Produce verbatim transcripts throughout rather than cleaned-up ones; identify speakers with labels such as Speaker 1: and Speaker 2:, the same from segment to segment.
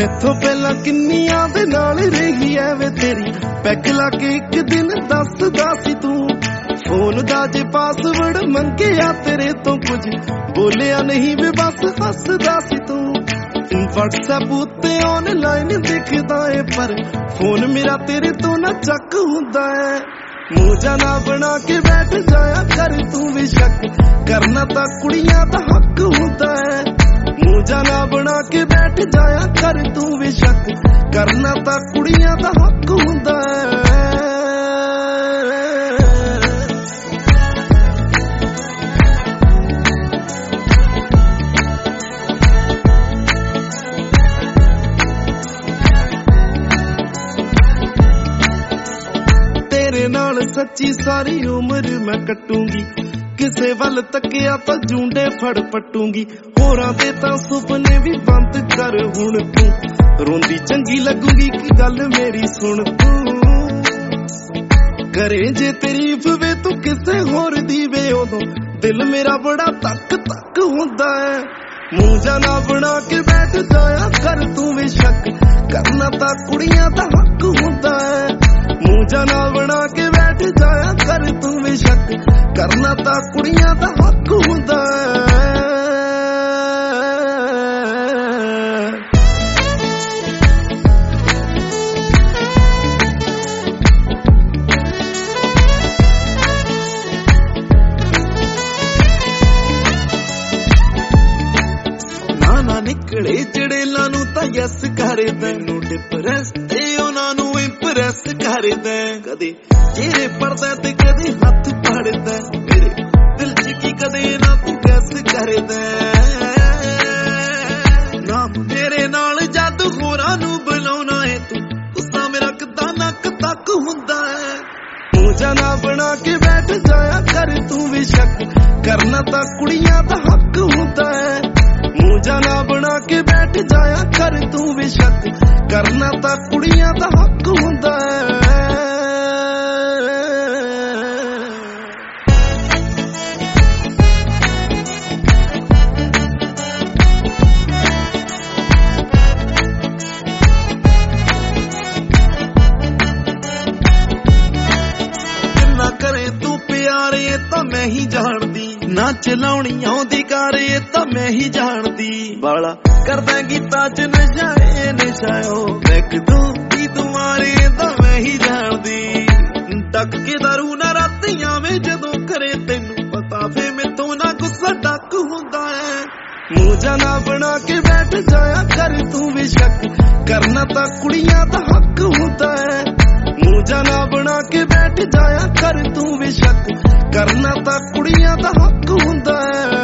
Speaker 1: ਮੈਥੋਂ ਪਹਿਲਾਂ ਕਿੰਨੀਆਂ ਦੇ ਨਾਲ ਰਹੀ ਐ ਵੇ ਤੇਰੀ ਪੈਗ ਲਾ ਕੇ ਇੱਕ ਦਿਨ ਦੱਸਦਾ ਸੀ ਤੂੰ ਫੋਨ ਦਾ ਜੇ ਪਾਸਵਰਡ ਮੰਗਿਆ ਤੇਰੇ ਤੋਂ ਕੁਝ ਬੋਲਿਆ ਨਹੀਂ ਵੇ ਬਸ ਹੱਸਦਾ ਸੀ ਤੂੰ WhatsApp ਉੱਤੇ ਆਨਲਾਈਨ ਦਿਖਦਾ ਏ ਪਰ ਫੋਨ ਮੇਰਾ ਤੇਰੇ ਤੋਂ ਨਾ ਚੱਕ ਹੁੰਦਾ ਏ ਮੂੰਹ ਜਾ ਨਾ ਬਣਾ ਕੇ ਬੈਠ ਜਾਇਆ ਕਰ ਤੂੰ ਵੀ ਸ਼ੱਕ ਕਰਨਾ ਤਾਂ ਕੁੜੀਆਂ ਦਾ ਹੱਕ ਹੁੰਦਾ ਏ ਮੂੰਹ ਜਾ ਨਾ ਬਣਾ ਕੇ ਬੈਠ ਜਾਇਆ ਕਰ ਤੂੰ ਵੀ ਸ਼ੱਕ ਕਰਨਾ ਤਾਂ ਕੁੜੀਆਂ ਦਾ ਹੱਕ ਹੁੰਦਾ ਏ ਤੇਰੇ ਨਾਲ ਸੱਚੀ ਸਾਰੀ ਉਮਰ ਮੈਂ ਕੱਟੂੰਗੀ ਕਿਸੇ ਵੱਲ ਤੱਕਿਆ ਤਾਂ ਜੂੰਡੇ ਫੜ ਪਟੂੰਗੀ ਹੋਰਾਂ ਦੇ ਤਾਂ ਸੁਪਨੇ ਵੀ ਬੰਦ ਕਰ ਹੁਣ ਤੂੰ ਰੋਂਦੀ ਚੰਗੀ ਲੱਗੂਗੀ ਕੀ ਗੱਲ ਮੇਰੀ ਸੁਣ ਤੂੰ ਕਰੇ ਜੇ ਤਾਰੀਫ ਵੇ ਤੂੰ ਕਿਸੇ ਹੋਰ ਦੀ ਵੇ ਉਦੋਂ ਦਿਲ ਮੇਰਾ ਬੜਾ ਤੱਕ ਤੱਕ ਹੁੰਦਾ ਹੈ ਮੂੰਹ ਜਾ ਨਾ ਬਣਾ ਕੇ ਬੈਠ ਜਾਇਆ ਕਰ ਤੂੰ ਵੀ ਸ਼ੱਕ ਕਰਨਾ ਤਾਂ ਕੁੜੀਆਂ ਦਾ ਹੱਕ ਹੁੰਦਾ ਹੈ ਮੂੰਹ ਜਾ ਨਾ ਬਣਾ ਕੇ ਬੈਠ ਜਾਇਆ ਕਰ ਤੂੰ ਵੀ ਸ਼ੱਕ ਕਰਨਾ ਤਾਂ ਕੁੜੀਆਂ ਦਾ ਹੱਕ ਹੁੰਦਾ ਹੈ ਨਾ ਨਾ ਨਿਕਲੇ ਚੜੇਲਾਂ ਨੂੰ ਤਾਂ ਯਸ ਕਰਦਾ ਨੂੰ ਡਿਪਰੈਸ ਤੇ ਉਹਨਾਂ ਨੂੰ ਇੰਪ੍ਰੈਸ ਕਰਦਾ ਕਦੇ ਚਿਹਰੇ ਪਰਦਾ ਤੇ ਕਦੇ ਹੱਥ ਫੜਦਾ ਮੇਰੇ ਦਿਲ ਚ ਕੀ ਕਦੇ ਨਾ ਤੂੰ ਗੈਸ ਕਰਦਾ ਨਾ ਤੇਰੇ ਨਾਲ ਜਦ ਹੋਰਾਂ ਨੂੰ ਬੁਲਾਉਣਾ ਏ ਤੂੰ ਗੁੱਸਾ ਮੇਰਾ ਕਿੱਦਾਂ ਨੱਕ ਤੱਕ ਹੁੰਦਾ ਹੈ ਮੂੰਹ ਜਾ ਨਾ ਬਣਾ ਕੇ ਬੈਠ ਜਾਇਆ ਕਰ ਤੂੰ ਵੀ ਸ਼ੱਕ ਕਰਨਾ ਤਾਂ ਕੁੜੀਆਂ ਦਾ ਹੱਕ ਹੁੰਦਾ ਹੈ ਮੂੰਹ ਜਾ ਨਾ ਬਣਾ ਕੇ ਬੈਠ ਜਾਇਆ ਕਰ ਤੂੰ ਵੀ ਸ਼ੱਕ ਕਰਨਾ ਤਾਂ ਕੁੜੀਆਂ ਦਾ ਹੱਕ ਹੁੰਦਾ ਹੈ ਕਿੰਨਾ ਕਰੇ ਤੂੰ ਪਿਆਰ ਇਹ ਤਾਂ ਮੈਂ ਹੀ ਜਾਣਦੀ ਨਾ ਚਲਾਉਣੀ ਆਉਂਦੀ ਕਾਰ ਇਹ ਤਾਂ ਮੈਂ ਹੀ ਜਾਣਦੀ ਬਾਲਾ ਕਰਦਾ ਗੀਤਾਂ ਚ ਨਸ਼ਾ ਇਹ ਨਸ਼ਾਓ ਇੱਕ ਤੂੰ ਕੀ ਤੁਮਾਰੇ ਤਾਂ ਮੈਂ ਹੀ ਜਾਣਦੀ ਟੱਕ ਕੇ ਦਾਰੂ ਨਾ ਰਾਤੀਆਂ ਵੇ ਜਦੋਂ ਕਰੇ ਤੈਨੂੰ ਪਤਾ ਫੇ ਮੈਥੋਂ ਨਾ ਗੁੱਸਾ ਟੱਕ ਹੁੰਦਾ ਹੈ ਮੂੰਹ ਜਾ ਨਾ ਬਣਾ ਕੇ ਬੈਠ ਜਾਇਆ ਕਰ ਤੂੰ ਵੀ ਸ਼ੱਕ ਕਰਨਾ ਤਾਂ ਕੁੜੀਆਂ ਦਾ ਹੱਕ ਹੁੰਦਾ ਹੈ ਮੂੰਹ ਜਾ ਨਾ ਬਣਾ ਕੇ ਬੈਠ ਜਾਇਆ ਕਰ ਤੂੰ ਵੀ ਸ਼ੱਕ ਕਰਨਾ ਤਾਂ ਕੁੜੀਆਂ ਦਾ ਹੱਕ ਹੁੰਦਾ ਹੈ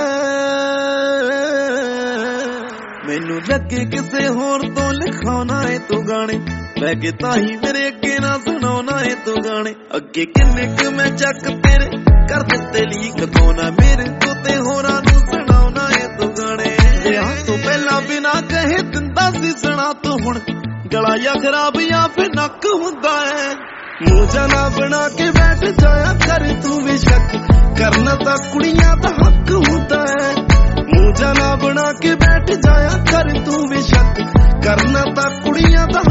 Speaker 1: ਮੈਨੂੰ ਲੱਗੇ ਕਿਸੇ ਹੋਰ ਤੋਂ ਲਿਖਾਉਣਾ ਏ ਤੂੰ ਗਾਣੇ ਲੈ ਕੇ ਤਾਂ ਹੀ ਮੇਰੇ ਅੱਗੇ ਨਾ ਸੁਣਾਉਣਾ ਏ ਤੂੰ ਗਾਣੇ ਅੱਗੇ ਕਿੰਨੇ ਕੁ ਮੈਂ ਚੱਕ ਤੇਰੇ ਕਰ ਦਿੱਤੇ ਲੀਕ ਤੋਂ ਨਾ ਮੇਰੇ ਤੋਂ ਤੇ ਹੋਰਾਂ ਨੂੰ ਸੁਣਾਉਣਾ ਏ ਤੂੰ ਗਾਣੇ ਵਿਆਹ ਤੋਂ ਪਹਿਲਾਂ ਬਿਨਾ ਕਹੇ ਦਿੰਦਾ ਸੀ ਸੁਣਾ ਤੂੰ ਹੁਣ ਗਲਾ ਜਾਂ ਖਰਾਬ ਜਾਂ ਫਿਰ ਨੱਕ ਹੁੰਦਾ ਹੈ ਮੂੰਹ ਜਾ ਨਾ ਬਣਾ ਕੇ ਬੈਠ ਜਾਇਆ ਕਰ ਤੂੰ ਵੀ ਸ਼ੱਕ ਕਰਨਾ ਤਾਂ ਕੁੜੀਆਂ ਦਾ ਹੱਕ ਹੁੰਦਾ ਹੈ ਮੂੰਹ ਜਾ ਨਾ ਬਣਾ ਕੇ ਬੈਠ ਜਾਇਆ ਕਰ ਤੂੰ ਵੀ ਸ਼ੱਕ ਕਰਨਾ ਤਾਂ ਕੁੜੀਆਂ ਦਾ